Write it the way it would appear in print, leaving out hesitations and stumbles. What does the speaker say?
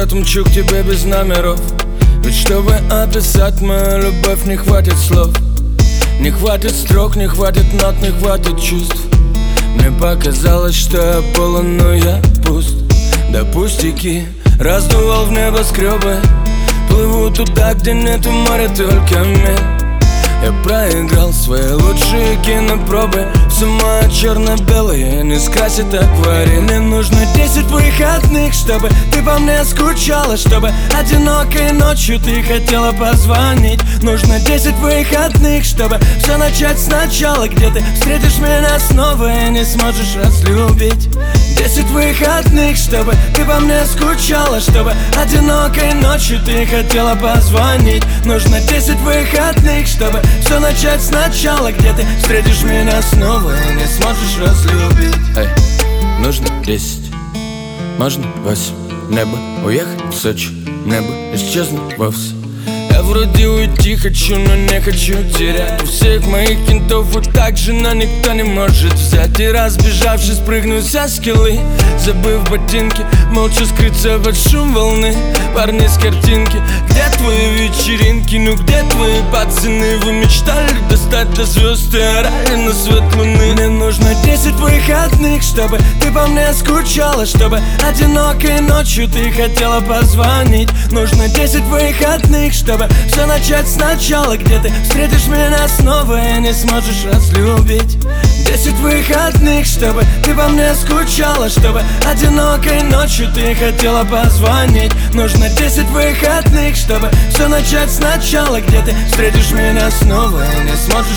лет мчу к тебе без номеров. Ведь чтобы описать мою любовь, не хватит слов. Не хватит строк, не хватит нот, не хватит чувств. Мне показалось, что я полон, но я пуст. Да пустяки, раздувал в небоскребы. Плыву туда, где нету моря, только мир. Я проиграл свои лучшие кинопробы. Все мое черно-белое не скрасит акварель. Мне нужно 10 выходных, чтобы ты по мне скучала, чтобы одинокой ночью ты хотела позвонить. Нужно 10 выходных, чтобы все начать сначала, где ты встретишь меня снова и не сможешь разлюбить. 10 выходных, чтобы ты по мне скучала, чтобы одинокой ночью ты хотела позвонить. Нужно 10 выходных, чтобы все начать сначала, где ты встретишь меня снова и не сможешь разлюбить. Эй, нужно 10, можно 8. Небо, уехать в Сочи, небо, исчезнуть вовсе. Я вроде уйти хочу, но не хочу терять. У всех моих кентов вот так же, но никто не может взять. И разбежавшись, прыгну со скалы, забыв ботинки, молча скрыться под шум волны. Парни с картинки, где твои вечеринки? Ну где твои пацаны? Вы мечтали достать до звезд и орали на свет луны. Мне нужно 10 выходных, чтобы ты по мне скучала, чтобы одинокой ночью ты хотела позвонить. Нужно 10 выходных, чтобы все начать сначала, где ты встретишь меня снова и не сможешь разлюбить. 10 выходных, чтобы ты по мне скучала, чтобы одинокой ночью ты хотела позвонить. Нужно 10 выходных, чтобы все начать сначала, где ты встретишь меня снова и не сможешь